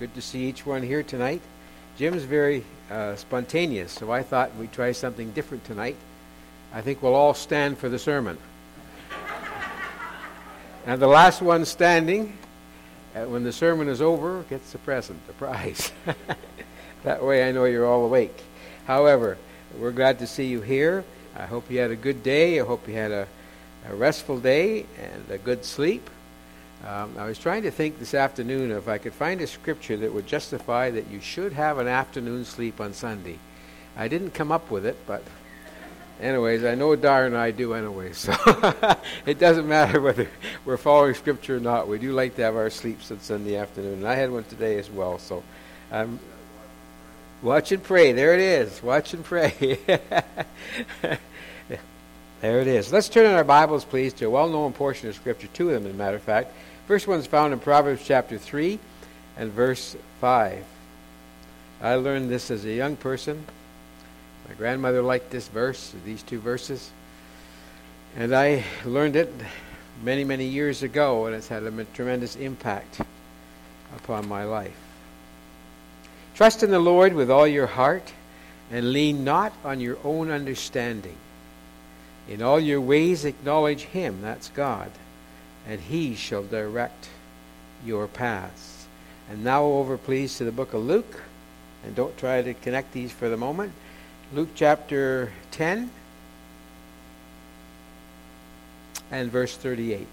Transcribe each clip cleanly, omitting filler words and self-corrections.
Good to see each one here tonight. Jim's very spontaneous, so I thought we'd try something different tonight. I think we'll all stand for the sermon. And the last one standing, when the sermon is over, gets a present, a prize. That way I know you're all awake. However, we're glad to see you here. I hope you had a good day. I hope you had a restful day and a good sleep. I was trying to think this afternoon if I could find a scripture that would justify that you should have an afternoon sleep on Sunday. I didn't come up with it, but anyways, I know Dar and I do anyway, so it doesn't matter whether we're following scripture or not. We do like to have our sleeps on Sunday afternoon, and I had one today as well. So watch and pray. There it is. Watch and pray. There it is. Let's turn in our Bibles, please, to a well-known portion of Scripture, two of them, as a matter of fact. First one's found in Proverbs chapter 3 and verse 5. I learned this as a young person. My grandmother liked this verse, these two verses. And I learned it many, many years ago, and it's had a tremendous impact upon my life. Trust in the Lord with all your heart, and lean not on your own understanding. In all your ways acknowledge Him, that's God, and He shall direct your paths. And now over, please, to the book of Luke. And don't try to connect these for the moment. Luke chapter 10 and verse 38.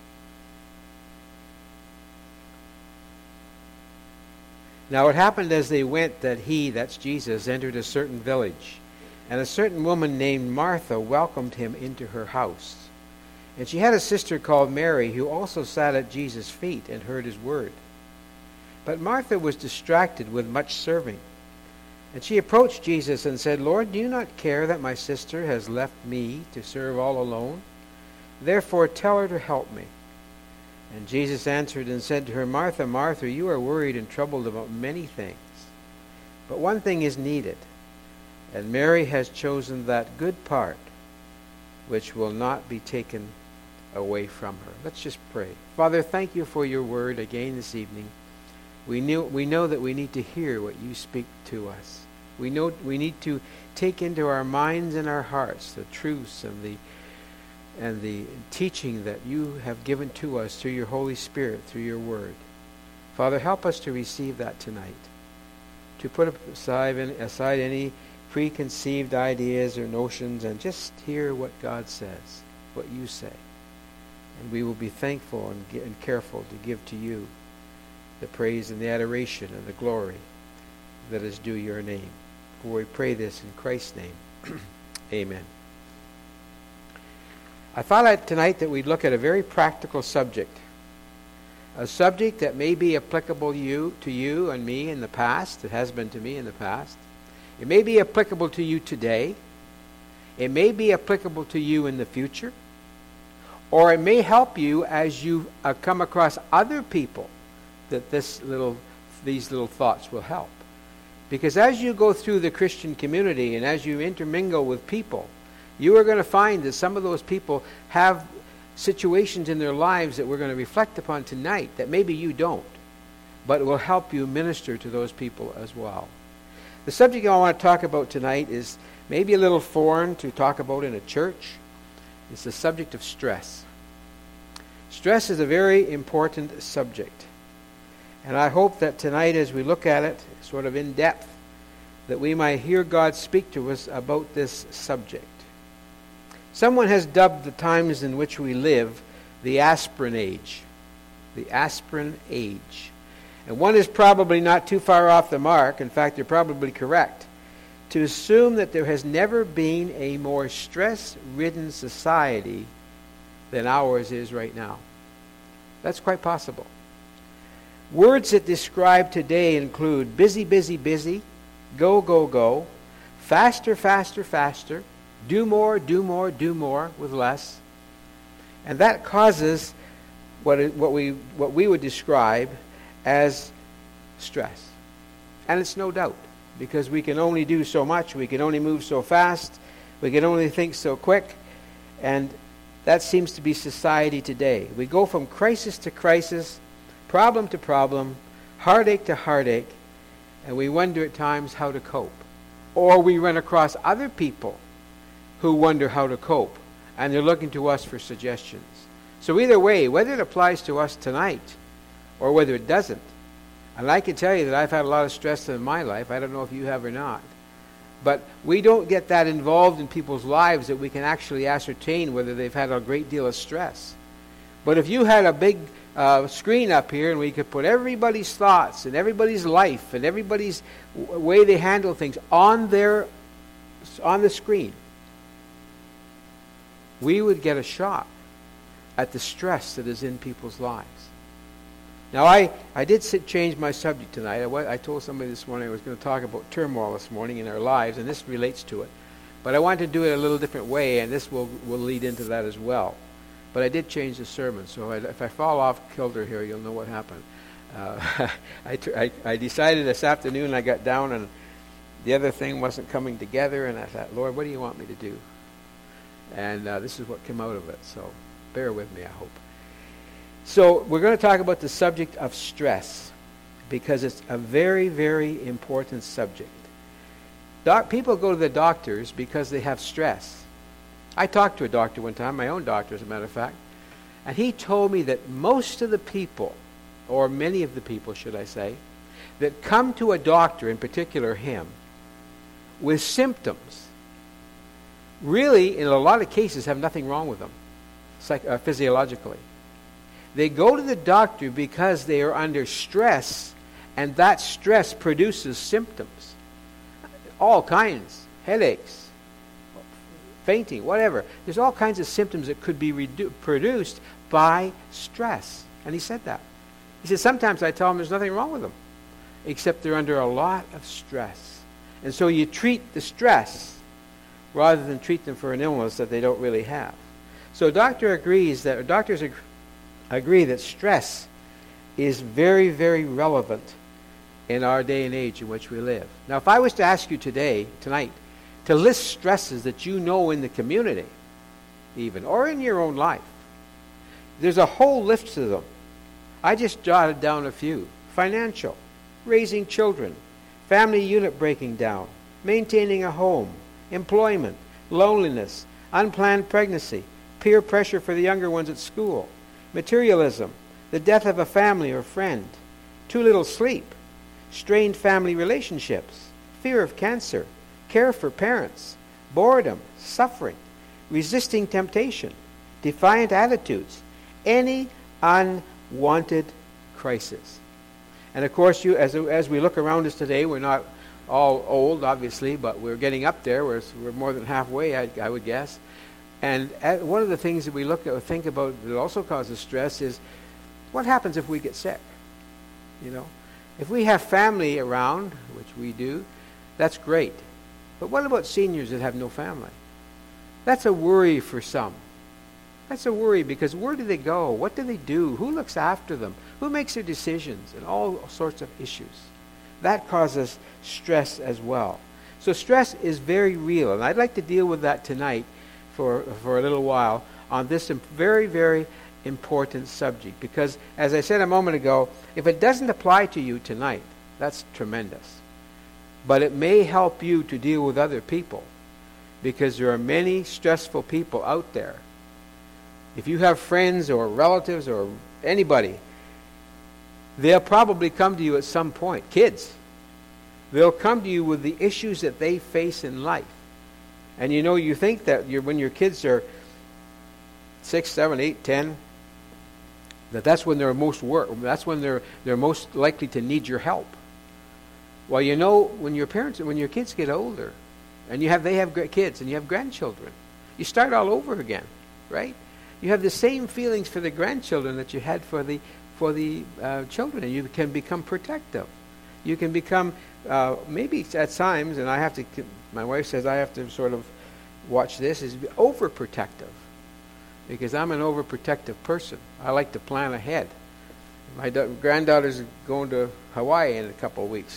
Now it happened as they went that He, that's Jesus, entered a certain village. And a certain woman named Martha welcomed Him into her house. And she had a sister called Mary, who also sat at Jesus' feet and heard His word. But Martha was distracted with much serving. And she approached Jesus and said, Lord, do you not care that my sister has left me to serve all alone? Therefore tell her to help me. And Jesus answered and said to her, Martha, Martha, you are worried and troubled about many things. But one thing is needed. And Mary has chosen that good part which will not be taken away from her. Let's just pray. Father, thank you for your word again this evening. We know that we need to hear what you speak to us. We know we need to take into our minds and our hearts the truths and the teaching that you have given to us through your Holy Spirit, through your word. Father, help us to receive that tonight, to put aside any preconceived ideas or notions and just hear what God says, what you say. And we will be thankful and careful to give to you the praise and the adoration and the glory that is due your name. For we pray this in Christ's name. Amen. I thought tonight that we'd look at a very practical subject. A subject that may be applicable to you and me in the past. It has been to me in the past. It may be applicable to you today. It may be applicable to you in the future. Or it may help you as you come across other people that these little thoughts will help. Because as you go through the Christian community and as you intermingle with people, you are going to find that some of those people have situations in their lives that we're going to reflect upon tonight that maybe you don't, but it will help you minister to those people as well. The subject I want to talk about tonight is maybe a little foreign to talk about in a church. It's the subject of stress. Stress is a very important subject. And I hope that tonight as we look at it sort of in depth, that we might hear God speak to us about this subject. Someone has dubbed the times in which we live the aspirin age. The aspirin age. And one is probably not too far off the mark. In fact, they're probably correct. To assume that there has never been a more stress-ridden society than ours is right now. That's quite possible. Words that describe today include busy, busy, busy, go, go, go, faster, faster, faster, do more, do more, do more with less. And that causes what we would describe as stress. And it's no doubt, because we can only do so much, we can only move so fast, we can only think so quick, and that seems to be society today. We go from crisis to crisis, problem to problem, heartache to heartache, and we wonder at times how to cope. Or we run across other people who wonder how to cope, and they're looking to us for suggestions. So either way, whether it applies to us tonight or whether it doesn't, and I can tell you that I've had a lot of stress in my life. I don't know if you have or not. But we don't get that involved in people's lives that we can actually ascertain whether they've had a great deal of stress. But if you had a big screen up here and we could put everybody's thoughts and everybody's life and everybody's way they handle things on the screen, we would get a shock at the stress that is in people's lives. Now, I did change my subject tonight. I told somebody this morning I was going to talk about turmoil this morning in our lives, and this relates to it. But I wanted to do it a little different way, and this will lead into that as well. But I did change the sermon, so if I fall off kilter here, you'll know what happened. I decided this afternoon, I got down, and the other thing wasn't coming together, and I thought, Lord, what do you want me to do? And this is what came out of it, so bear with me, I hope. So we're going to talk about the subject of stress because it's a very, very important subject. People go to the doctors because they have stress. I talked to a doctor one time, my own doctor as a matter of fact, and he told me that most of the people, or many of the people should I say, that come to a doctor, in particular him, with symptoms, really in a lot of cases have nothing wrong with them physiologically. They go to the doctor because they are under stress, and that stress produces symptoms. All kinds. Headaches, fainting, whatever. There's all kinds of symptoms that could be produced by stress. And he said that. He said, sometimes I tell them there's nothing wrong with them, except they're under a lot of stress. And so you treat the stress rather than treat them for an illness that they don't really have. So doctors agree that stress is very, very relevant in our day and age in which we live. Now, if I was to ask you tonight, to list stresses that you know in the community, even, or in your own life, there's a whole list of them. I just jotted down a few. Financial, raising children, family unit breaking down, maintaining a home, employment, loneliness, unplanned pregnancy, peer pressure for the younger ones at school, materialism, the death of a family or friend, too little sleep, strained family relationships, fear of cancer, care for parents, boredom, suffering, resisting temptation, defiant attitudes, any unwanted crisis. And of course, as we look around us today, we're not all old, obviously, but we're getting up there. We're more than halfway, I would guess. And one of the things that we think about that also causes stress is what happens if we get sick? You know, if we have family around, which we do, that's great. But what about seniors that have no family? That's a worry for some. That's a worry because where do they go? What do they do? Who looks after them? Who makes their decisions? And all sorts of issues. That causes stress as well. So stress is very real, and I'd like to deal with that tonight for a little while on this very, very important subject. Because, as I said a moment ago, if it doesn't apply to you tonight, that's tremendous. But it may help you to deal with other people, because there are many stressful people out there. If you have friends or relatives or anybody, they'll probably come to you at some point. Kids, they'll come to you with the issues that they face in life. And you know, you think that when your kids are 6, 7, 8, 10, that's when they're most that's when they're most likely to need your help. Well, you know, when your kids get older, and they have kids and you have grandchildren, you start all over again, right? You have the same feelings for the grandchildren that you had for the children, and you can become protective. You can become maybe at times, and my wife says I have to sort of watch this, is overprotective, because I'm an overprotective person. I like to plan ahead. My granddaughter's going to Hawaii in a couple of weeks, and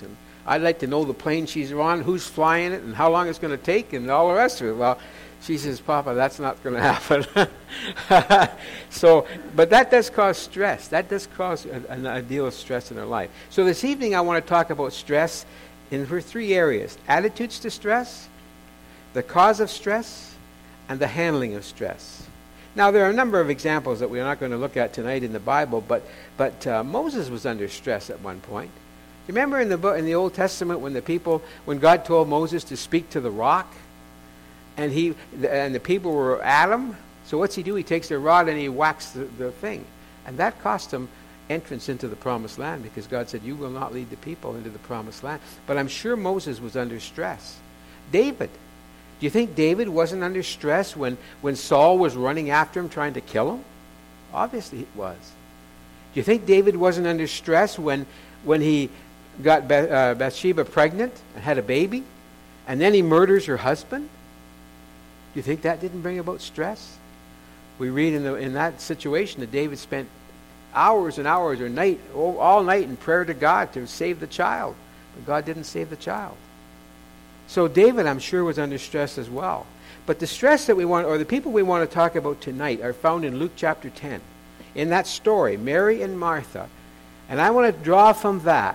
I'd like to know the plane she's on, who's flying it, and how long it's going to take, and all the rest of it. Well, she says, Papa, that's not going to happen. But that does cause stress. That does cause a deal of stress in our life. So this evening I want to talk about stress in for 3 areas: attitudes to stress, the cause of stress, and the handling of stress. Now, there are a number of examples that we're not going to look at tonight in the Bible, but Moses was under stress at one point. You remember in the Old Testament when God told Moses to speak to the rock, and the people were at him? So what's he do? He takes a rod and he whacks the thing. And that cost him entrance into the promised land, because God said, you will not lead the people into the promised land. But I'm sure Moses was under stress. David. Do you think David wasn't under stress when Saul was running after him trying to kill him? Obviously he was. Do you think David wasn't under stress when he got Bathsheba pregnant and had a baby, and then he murders her husband? Do you think that didn't bring about stress? We read in that situation that David spent hours and hours or all night in prayer to God to save the child. But God didn't save the child. So David, I'm sure, was under stress as well. But the stress that we want, or the people we want to talk about tonight, are found in Luke chapter 10. In that story, Mary and Martha. And I want to draw from that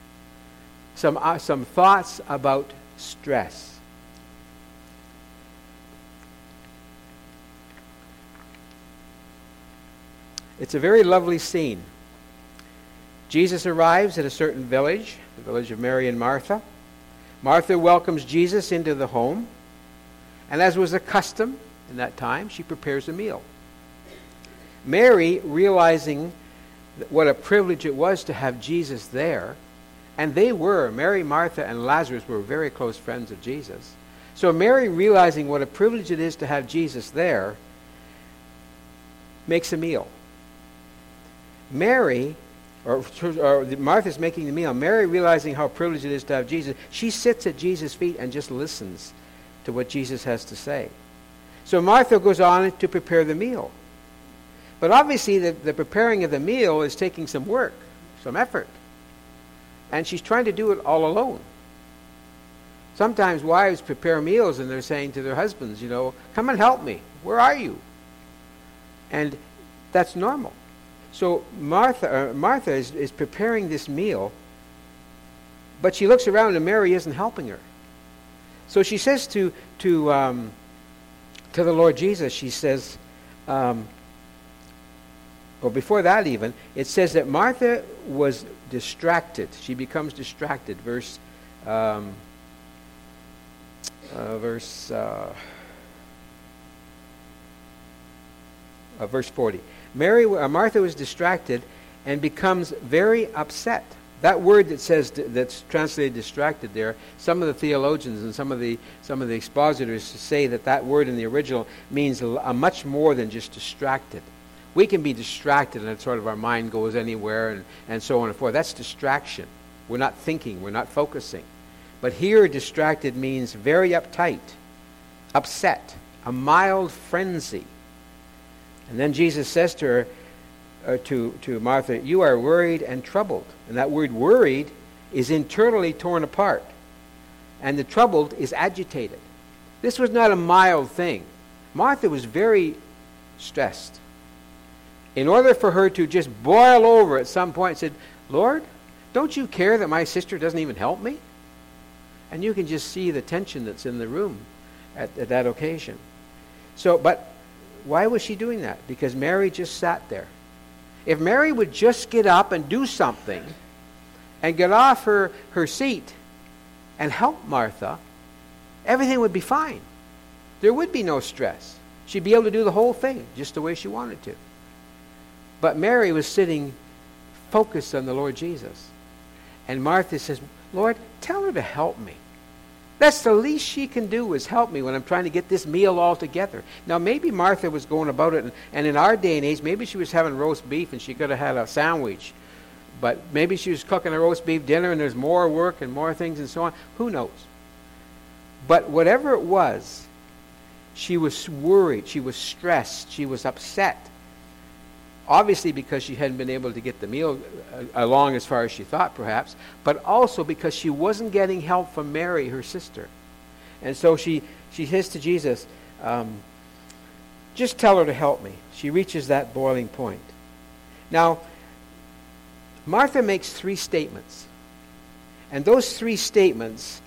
some thoughts about stress. It's a very lovely scene. Jesus arrives at a certain village, the village of Mary and Martha. Martha welcomes Jesus into the home, and as was the custom in that time, she prepares a meal. Mary, realizing what a privilege it was to have Jesus there, and Mary, Martha, and Lazarus were very close friends of Jesus. So Mary, realizing what a privilege it is to have Jesus there, makes a meal. Martha's making the meal. Mary, realizing how privileged it is to have Jesus, she sits at Jesus' feet and just listens to what Jesus has to say. So Martha goes on to prepare the meal. But obviously the preparing of the meal is taking some work, some effort. And she's trying to do it all alone. Sometimes wives prepare meals and they're saying to their husbands, come and help me. Where are you? And that's normal. So Martha is preparing this meal, but she looks around and Mary isn't helping her. So she says to the Lord Jesus, she says, or before that even, it says that Martha was distracted. She becomes distracted. Verse 40. Martha was distracted and becomes very upset. That word that's translated distracted there, some of the theologians and some of the expositors say that word in the original means much more than just distracted. We can be distracted and sort of our mind goes anywhere and so on and forth. That's distraction. We're not thinking, we're not focusing. But here distracted means very uptight, upset, a mild frenzy. And then Jesus says to her, to Martha, you are worried and troubled. And that word worried is internally torn apart. And the troubled is agitated. This was not a mild thing. Martha was very stressed. In order for her to just boil over at some point and said, Lord, don't you care that my sister doesn't even help me? And you can just see the tension that's in the room at that occasion. But why was she doing that? Because Mary just sat there. If Mary would just get up and do something and get off her seat and help Martha, everything would be fine. There would be no stress. She'd be able to do the whole thing just the way she wanted to. But Mary was sitting focused on the Lord Jesus. And Martha says, Lord, tell her to help me. That's the least she can do is help me when I'm trying to get this meal all together. Now, maybe Martha was going about it, and in our day and age, maybe she was having roast beef and she could have had a sandwich. But maybe she was cooking a roast beef dinner and there's more work and more things and so on. Who knows? But whatever it was, she was worried, she was stressed, she was upset. obviously because she hadn't been able to get the meal along as far as she thought, perhaps, but also because she wasn't getting help from Mary, her sister. And so she says to Jesus, just tell her to help me. She reaches that boiling point. Now, Martha makes 3 statements. And those 3 statements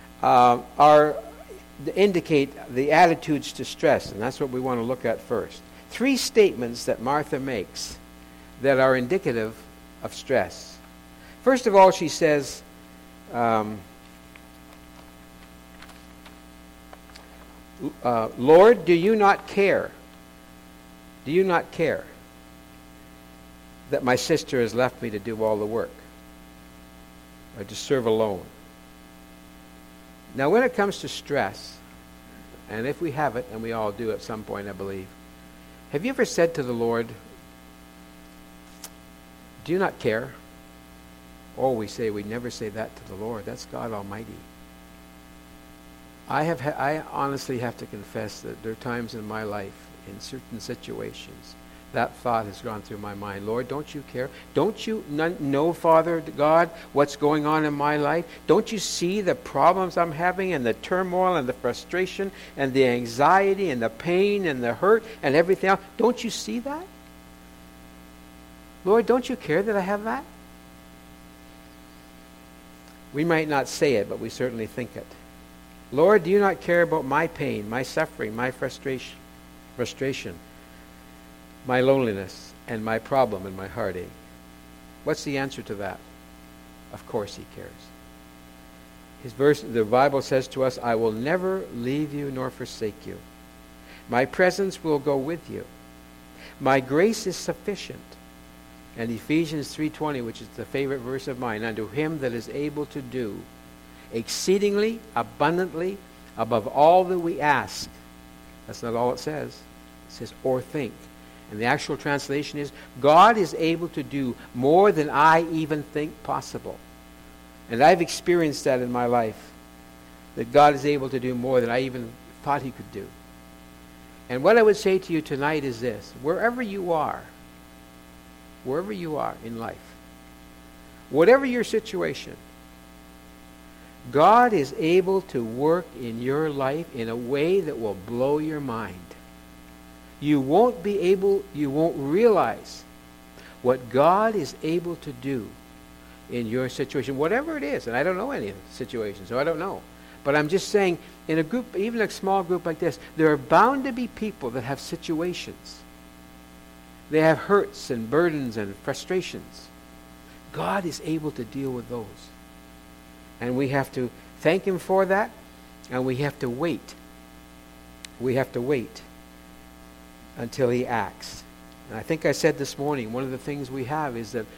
indicate the attitudes to stress, and that's what we want to look at first. 3 statements that Martha makes that are indicative of stress. First of all, she says, Lord, do you not care? Do you not care that my sister has left me to do all the work, or to serve alone? Now, when it comes to stress, and if we have it, and we all do at some point, I believe, have you ever said to the Lord, do you not care? Oh, we never say that to the Lord. That's God Almighty. I honestly have to confess that there are times in my life, in certain situations, that thought has gone through my mind. Lord, don't you care? Don't you know, Father God, what's going on in my life? Don't you see the problems I'm having, and the turmoil and the frustration and the anxiety and the pain and the hurt and everything else? Don't you see that? Lord, don't you care that I have that? We might not say it, but we certainly think it. Lord, do you not care about my pain, my suffering, my frustration, my loneliness, and my problem and my heartache? What's the answer to that? Of course he cares. The Bible says to us, I will never leave you nor forsake you. My presence will go with you. My grace is sufficient. And Ephesians 3:20, which is the favorite verse of mine, unto him that is able to do exceedingly, abundantly, above all that we ask. That's not all it says. It says, or think. And the actual translation is, God is able to do more than I even think possible. And I've experienced that in my life, that God is able to do more than I even thought he could do. And what I would say to you tonight is this: wherever you are in life, whatever your situation, God is able to work in your life in a way that will blow your mind. You won't realize what God is able to do in your situation, whatever it is. And I don't know any of the situations, so I don't know. But I'm just saying, in a group, even a small group like this, there are bound to be people that have situations. They have hurts and burdens and frustrations. God is able to deal with those. And we have to thank him for that, and we have to wait. We have to wait until he acts. And I think I said this morning, one of the things we have is that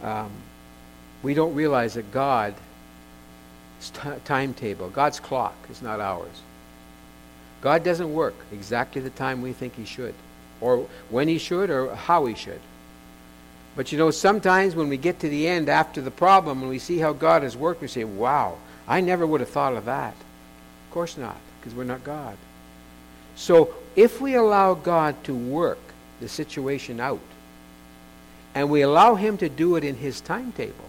we don't realize that God's timetable, God's clock is not ours. God doesn't work exactly the time we think he should, or when he should, or how he should. But sometimes when we get to the end after the problem, when we see how God has worked, we say, wow, I never would have thought of that. Of course not, because we're not God. So if we allow God to work the situation out, and we allow him to do it in his timetable,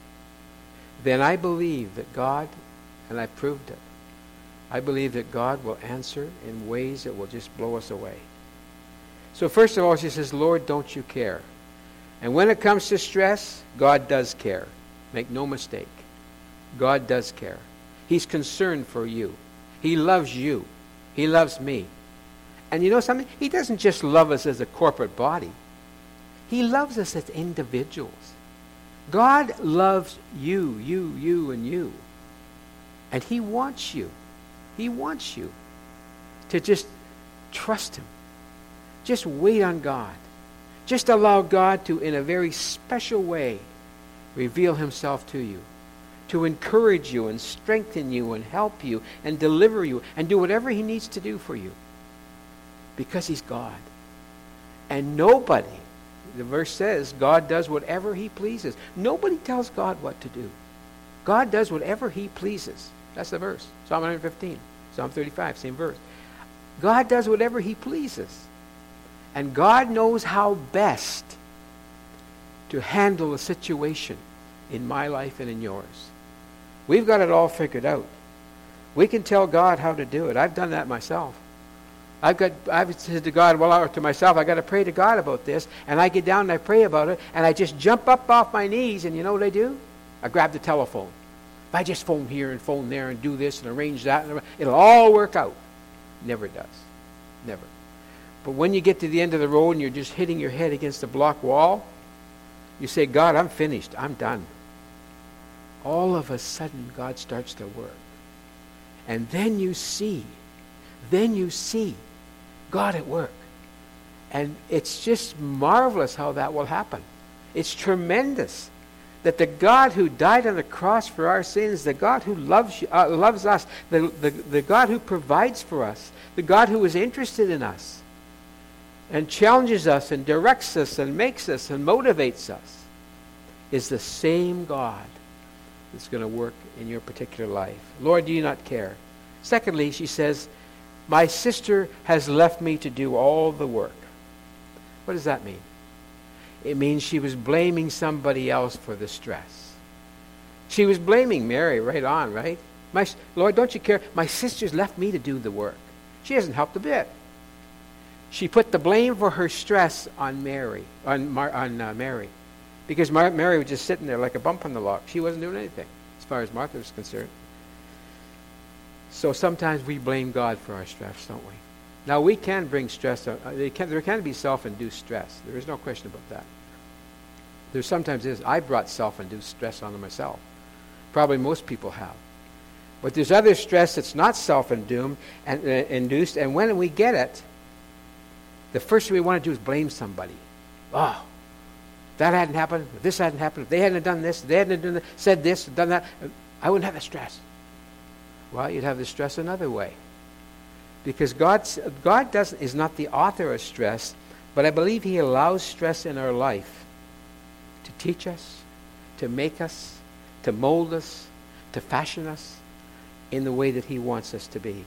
then I believe that God, and I've proved it, I believe that God will answer in ways that will just blow us away. So first of all, she says, Lord, don't you care? And when it comes to stress, God does care. Make no mistake. God does care. He's concerned for you. He loves you. He loves me. And you know something? He doesn't just love us as a corporate body. He loves us as individuals. God loves you, and you. And he wants you. He wants you to just trust him. Just wait on God. Just allow God to, in a very special way, reveal himself to you, to encourage you and strengthen you and help you and deliver you and do whatever he needs to do for you, because he's God. And nobody, the verse says, God does whatever he pleases. Nobody tells God what to do. God does whatever he pleases. That's the verse. Psalm 115, Psalm 35, same verse. God does whatever he pleases. And God knows how best to handle a situation in my life and in yours. We've got it all figured out. We can tell God how to do it. I've done that myself. I've said to God, or to myself, I got to pray to God about this, and I get down and I pray about it, and I just jump up off my knees, and you know what I do? I grab the telephone. If I just phone here and phone there and do this and arrange that, it'll all work out. Never does. Never. But when you get to the end of the road and you're just hitting your head against a block wall, you say, God, I'm finished. I'm done. All of a sudden, God starts to work. And then you see God at work. And it's just marvelous how that will happen. It's tremendous that the God who died on the cross for our sins, the God who loves us, the God who provides for us, the God who is interested in us and challenges us and directs us and makes us and motivates us, is the same God that's going to work in your particular life. Lord, do you not care? Secondly, she says, my sister has left me to do all the work. What does that mean? It means she was blaming somebody else for the stress. She was blaming Mary right on, right? Lord, don't you care? My sister's left me to do the work. She hasn't helped a bit. She put the blame for her stress on Mary, Mary. Because Mary was just sitting there like a bump on the log. She wasn't doing anything, as far as Martha was concerned. So sometimes we blame God for our stress, don't we? Now, we can bring stress. There can be self-induced stress. There is no question about that. There sometimes is. I brought self-induced stress onto myself. Probably most people have. But there's other stress that's not self-induced, and when we get it, the first thing we want to do is blame somebody. Oh, that hadn't happened, if this hadn't happened, if they hadn't done this, they hadn't done that, said this, done that, I wouldn't have the stress. Well, you'd have the stress another way. Because God is not the author of stress, but I believe He allows stress in our life to teach us, to make us, to mold us, to fashion us in the way that He wants us to be.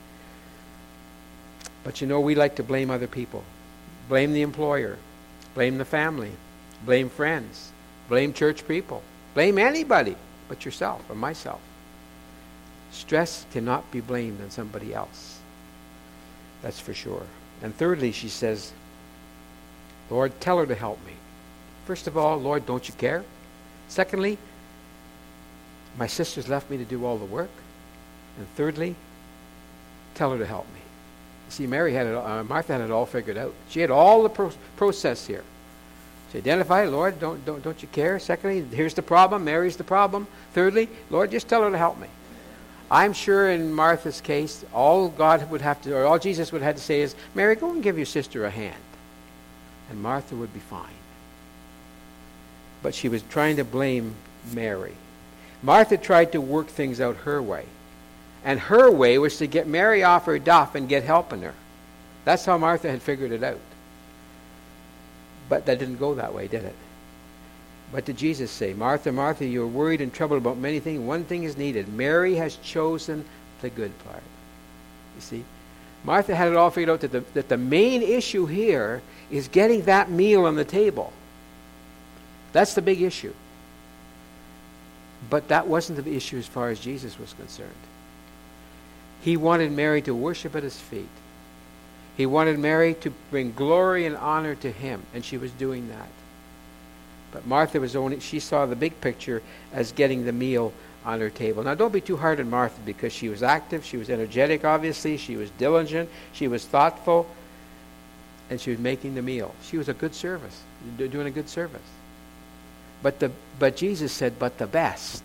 But you know, we like to blame other people. Blame the employer. Blame the family. Blame friends. Blame church people. Blame anybody but yourself or myself. Stress cannot be blamed on somebody else. That's for sure. And thirdly, she says, Lord, tell her to help me. First of all, Lord, don't you care? Secondly, my sister's left me to do all the work. And thirdly, tell her to help me. See, Martha had it all figured out. She had all the process here. She identified, Lord, don't you care? Secondly, here's the problem. Mary's the problem. Thirdly, Lord, just tell her to help me. I'm sure in Martha's case, all Jesus would have to say is, Mary, go and give your sister a hand. And Martha would be fine. But she was trying to blame Mary. Martha tried to work things out her way. And her way was to get Mary off her duff and get help in her. That's how Martha had figured it out. But that didn't go that way, did it? What did Jesus say? Martha, Martha, you are worried and troubled about many things. One thing is needed. Mary has chosen the good part. You see? Martha had it all figured out that the main issue here is getting that meal on the table. That's the big issue. But that wasn't the issue as far as Jesus was concerned. He wanted Mary to worship at His feet. He wanted Mary to bring glory and honor to Him, and she was doing that. But Martha she saw the big picture as getting the meal on her table. Now, don't be too hard on Martha, because she was active, she was energetic, obviously, she was diligent, she was thoughtful, and she was making the meal. She was a good service, doing a good service. But Jesus said, but the best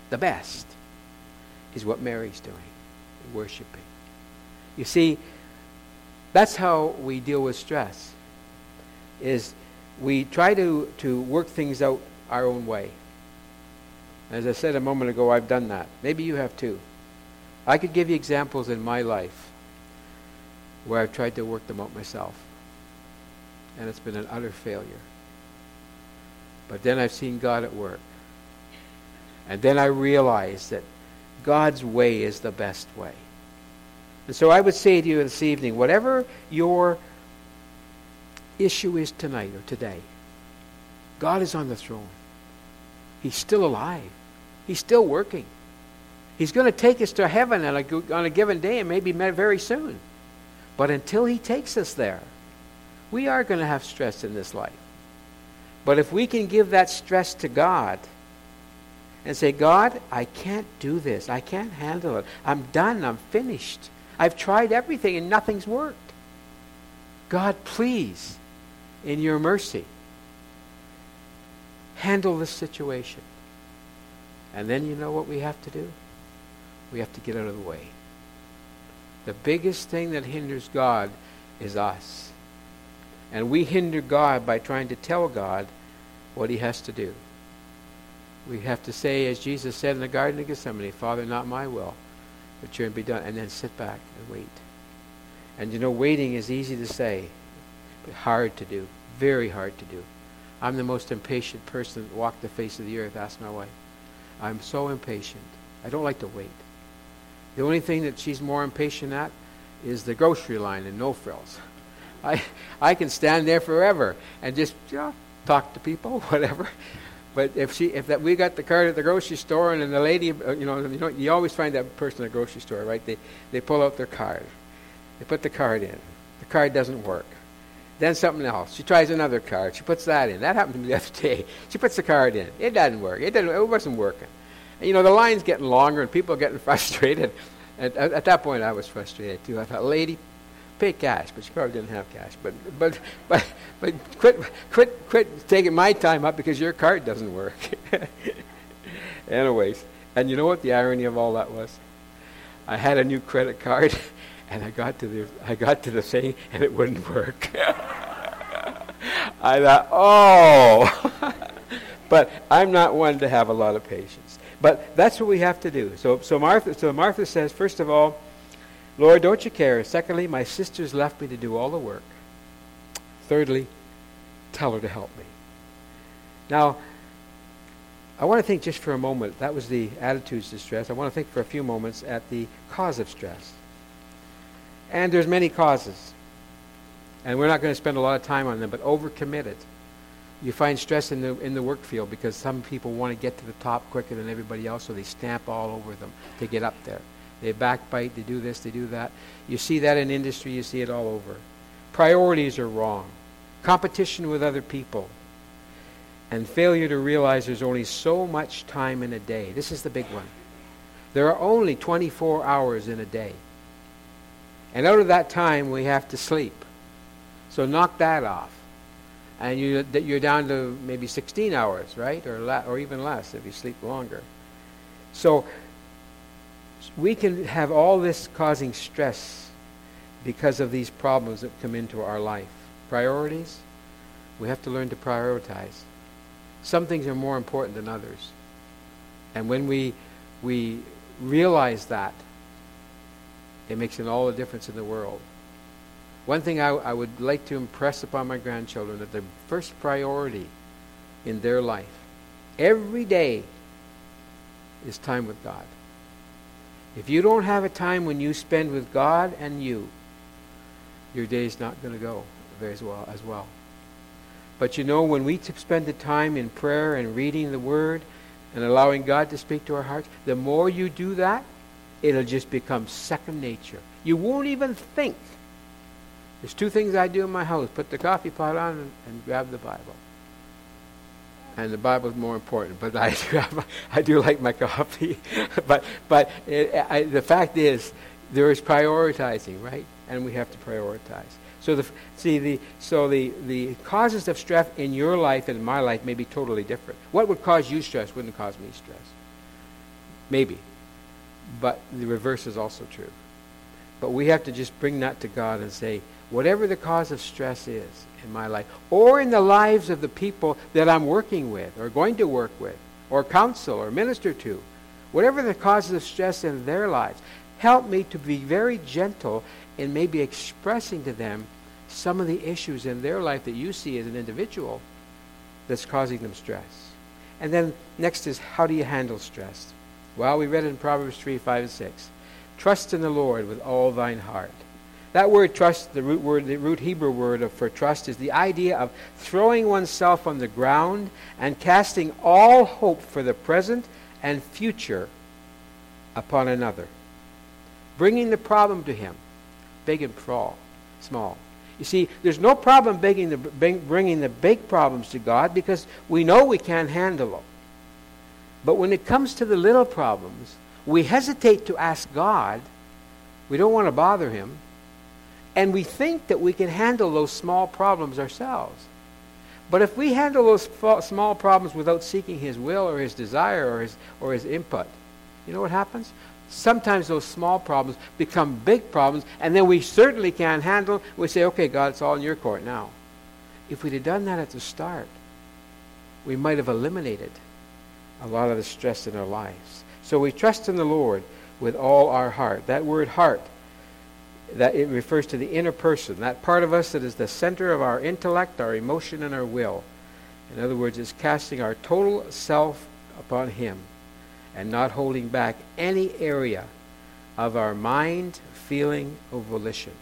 is what Mary's doing, worshiping. You see, that's how we deal with stress, is we try to work things out our own way. As I said a moment ago, I've done that. Maybe you have too. I could give you examples in my life where I've tried to work them out myself, and it's been an utter failure. But then I've seen God at work. And then I realized that God's way is the best way. And so I would say to you this evening, whatever your issue is tonight or today, God is on the throne. He's still alive. He's still working. He's going to take us to heaven on a given day, and maybe very soon. But until He takes us there, we are going to have stress in this life. But if we can give that stress to God and say, God, I can't do this. I can't handle it. I'm done. I'm finished. I've tried everything and nothing's worked. God, please, in your mercy, handle this situation. And then you know what we have to do? We have to get out of the way. The biggest thing that hinders God is us. And we hinder God by trying to tell God what He has to do. We have to say, as Jesus said in the Garden of Gethsemane, Father, not my will, but your will be done. And then sit back and wait. And you know, waiting is easy to say, but hard to do. Very hard to do. I'm the most impatient person that walked the face of the earth. Ask my wife. I'm so impatient. I don't like to wait. The only thing that she's more impatient at is the grocery line and no frills. I can stand there forever and just talk to people, whatever. But if we got the card at the grocery store, and then the lady, you always find that person at the grocery store, right? They pull out their card. They put the card in. The card doesn't work. Then something else. She tries another card. She puts that in. That happened to me the other day. She puts the card in. It doesn't work. It wasn't working. And, the line's getting longer and people are getting frustrated. And at that point, I was frustrated too. I thought, lady, pay cash, but she probably didn't have cash. But quit taking my time up because your card doesn't work. Anyways, and you know what the irony of all that was? I had a new credit card, and I got to the thing, and it wouldn't work. I thought, oh, but I'm not one to have a lot of patience. But that's what we have to do. So Martha says, first of all, Lord, don't you care? Secondly, my sister's left me to do all the work. Thirdly, tell her to help me. Now, I want to think just for a moment. That was the attitudes to stress. I want to think for a few moments at the cause of stress. And there's many causes. And we're not going to spend a lot of time on them, but overcommitted. You find stress in the work field because some people want to get to the top quicker than everybody else, so they stamp all over them to get up there. They backbite, they do this, they do that. You see that in industry, you see it all over. Priorities are wrong. Competition with other people. And failure to realize there's only so much time in a day. This is the big one. There are only 24 hours in a day. And out of that time, we have to sleep. So knock that off. And you're down to maybe 16 hours, right? Or even less if you sleep longer. So we can have all this causing stress because of these problems that come into our life. Priorities, we have to learn to prioritize. Some things are more important than others. And when we realize that, it makes all the difference in the world. One thing I would like to impress upon my grandchildren, that the first priority in their life, every day, is time with God. If you don't have a time when you spend with God and your day's not going to go very well as well. But when we spend the time in prayer and reading the Word and allowing God to speak to our hearts, the more you do that, it'll just become second nature. You won't even think. There's two things I do in my house. Put the coffee pot on and grab the Bible. And the Bible's more important, but I do like my coffee. but the fact is, there is prioritizing, right? And we have to prioritize. So the causes of stress in your life and in my life may be totally different. What would cause you stress wouldn't cause me stress. Maybe. But the reverse is also true. But we have to just bring that to God and say, whatever the cause of stress is in my life, or in the lives of the people that I'm working with, or going to work with, or counsel, or minister to, whatever the causes of stress in their lives, help me to be very gentle in maybe expressing to them some of the issues in their life that you see as an individual that's causing them stress. And then next is, how do you handle stress? Well, we read it in Proverbs 3, 5, and 6. Trust in the Lord with all thine heart. That word trust, the root Hebrew word for trust, is the idea of throwing oneself on the ground and casting all hope for the present and future upon another. Bringing the problem to him, big and small. You see, there's no problem bringing the big problems to God because we know we can't handle them. But when it comes to the little problems, we hesitate to ask God. We don't want to bother him. And we think that we can handle those small problems ourselves. But if we handle those small problems without seeking his will or his desire or his input, you know what happens? Sometimes those small problems become big problems, and then we certainly can't handle them. We say, okay, God, it's all in your court now. If we'd have done that at the start, we might have eliminated a lot of the stress in our lives. So we trust in the Lord with all our heart. That word heart, that it refers to the inner person, that part of us that is the center of our intellect, our emotion, and our will. In other words, it's casting our total self upon him and not holding back any area of our mind, feeling, or volition.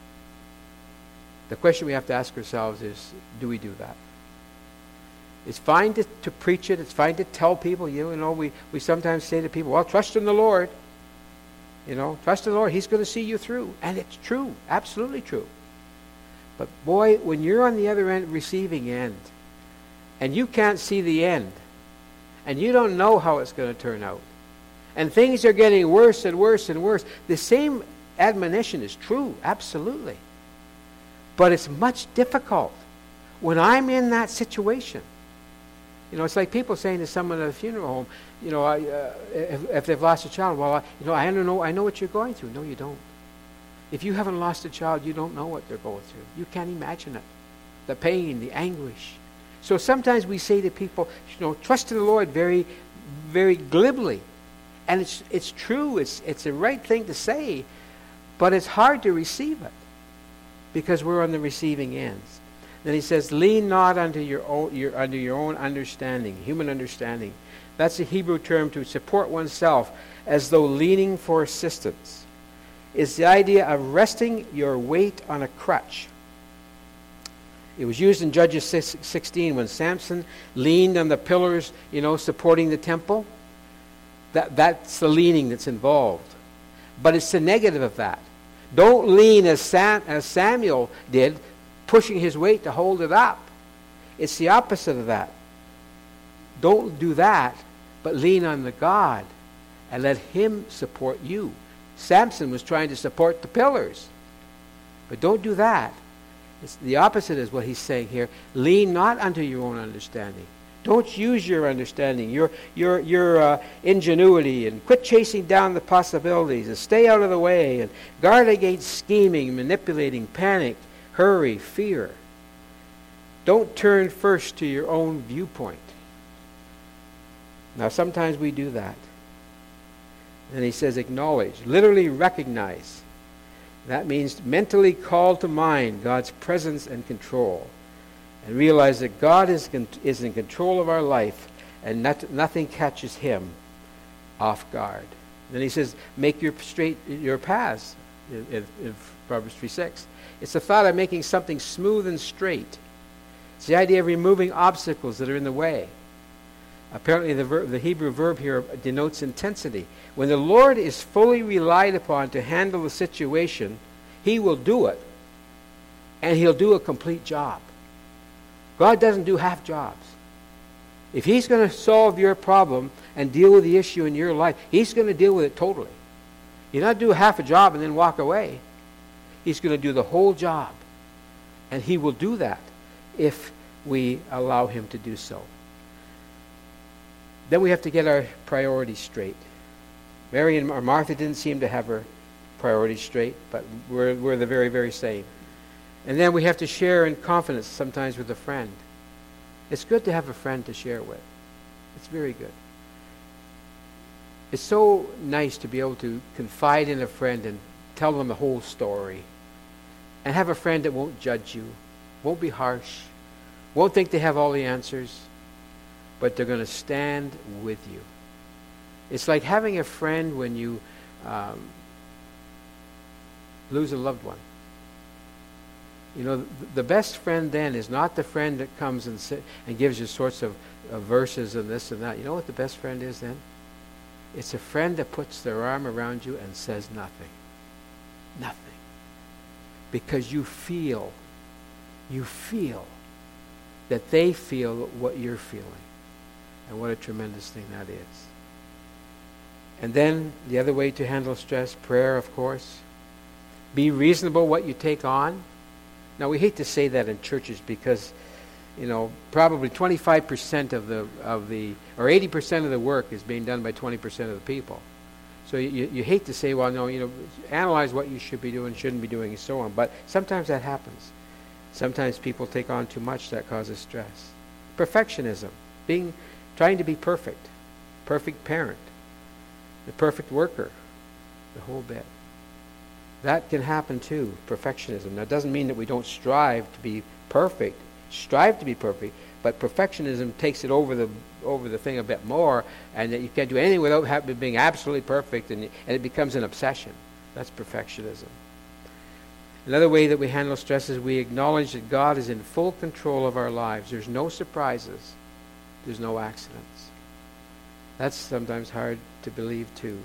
The question we have to ask ourselves is, do we do that? It's fine to preach it. It's fine to tell people. You know, we sometimes say to people, well, trust in the Lord. You know, trust in the Lord. He's going to see you through. And it's true. Absolutely true. But boy, when you're on the other end, receiving end, and you can't see the end, and you don't know how it's going to turn out, and things are getting worse and worse and worse, the same admonition is true. Absolutely. But it's much difficult when I'm in that situation. You know, it's like people saying to someone at a funeral home, you know, if they've lost a child, well, I know what you're going through. No, you don't. If you haven't lost a child, you don't know what they're going through. You can't imagine it. The pain, the anguish. So sometimes we say to people, you know, trust in the Lord very, very glibly. And it's true. It's the right thing to say. But it's hard to receive it because we're on the receiving ends. Then he says, lean not unto your own understanding, human understanding. That's a Hebrew term to support oneself as though leaning for assistance. It's the idea of resting your weight on a crutch. It was used in Judges 16 when Samson leaned on the pillars, you know, supporting the temple. That's the leaning that's involved. But it's the negative of that. Don't lean as Samuel did, pushing his weight to hold it up. It's the opposite of that. Don't do that, but lean on the God and let him support you. Samson was trying to support the pillars. But don't do that. It's the opposite is what he's saying here. Lean not unto your own understanding. Don't use your understanding, your ingenuity, and quit chasing down the possibilities, and stay out of the way, and guard against scheming, manipulating, panic, hurry, fear. Don't turn first to your own viewpoint. Now, sometimes we do that. And he says acknowledge, literally recognize. That means mentally call to mind God's presence and control. And realize that God is in control of our life and nothing catches him off guard. Then he says, make your paths in Proverbs 3:6. It's the thought of making something smooth and straight. It's the idea of removing obstacles that are in the way. Apparently the Hebrew verb here denotes intensity. When the Lord is fully relied upon to handle the situation, he will do it. And he'll do a complete job. God doesn't do half jobs. If he's going to solve your problem and deal with the issue in your life, he's going to deal with it totally. He's not do half a job and then walk away. He's going to do the whole job. And he will do that if we allow him to do so. Then we have to get our priorities straight. Mary and Martha didn't seem to have her priorities straight, but we're the very, very same. And then we have to share in confidence sometimes with a friend. It's good to have a friend to share with. It's very good. It's so nice to be able to confide in a friend and tell them the whole story. And have a friend that won't judge you, won't be harsh, won't think they have all the answers, but they're going to stand with you. It's like having a friend when you lose a loved one. You know, the best friend then is not the friend that comes and gives you sorts of verses and this and that. You know what the best friend is then? It's a friend that puts their arm around you and says nothing. Nothing. Because you feel that they feel what you're feeling. And what a tremendous thing that is. And then the other way to handle stress, prayer, of course. Be reasonable what you take on. Now, we hate to say that in churches because, you know, probably 25% of the or 80% of the work is being done by 20% of the people. So you hate to say, well, no, you know, analyze what you should be doing, shouldn't be doing, and so on. But sometimes that happens. Sometimes people take on too much that causes stress. Perfectionism, trying to be perfect parent, the perfect worker, the whole bit. That can happen too, perfectionism. Now, it doesn't mean that we don't strive to be perfect, but perfectionism takes it over the thing a bit more, and that you can't do anything without being absolutely perfect, and it becomes an obsession. That's perfectionism. Another way that we handle stress is we acknowledge that God is in full control of our lives. There's no surprises. There's no accidents. That's sometimes hard to believe too.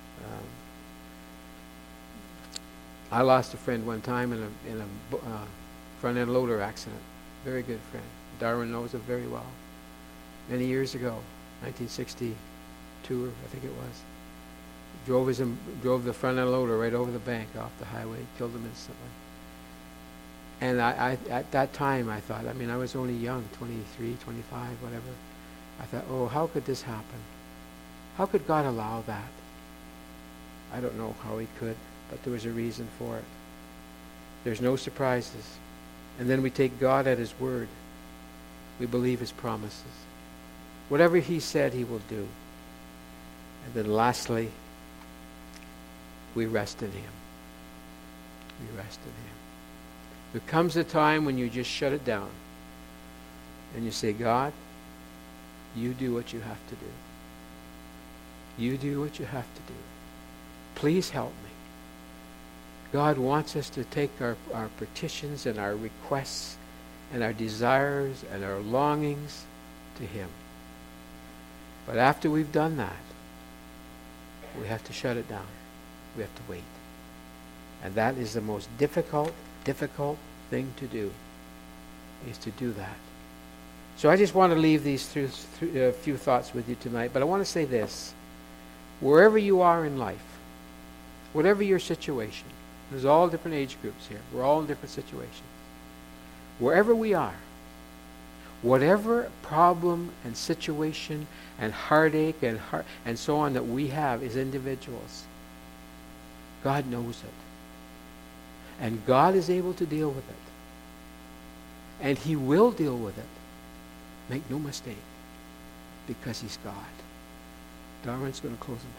I lost a friend one time in a front-end loader accident. Very good friend. Darwin knows him very well. Many years ago, 1962, I think it was. Drove the front-end loader right over the bank off the highway, killed him instantly. And I at that time, I thought, I was only young, 23, 25, whatever. I thought, oh, how could this happen? How could God allow that? I don't know how he could, but there was a reason for it. There's no surprises. And then we take God at his word. We believe his promises. Whatever he said, he will do. And then lastly, we rest in him. We rest in him. There comes a time when you just shut it down. And you say, God, you do what you have to do. You do what you have to do. Please help me. God wants us to take our petitions and our requests and our desires and our longings to him. But after we've done that, we have to shut it down. We have to wait. And that is the most difficult thing to do, is to do that. So I just want to leave these few thoughts with you tonight, but I want to say this. Wherever you are in life, whatever your situation, there's all different age groups here. We're all in different situations. Wherever we are, whatever problem and situation and heartache and so on that we have as individuals, God knows it. And God is able to deal with it. And he will deal with it. Make no mistake. Because he's God. Darwin's going to close in prayer.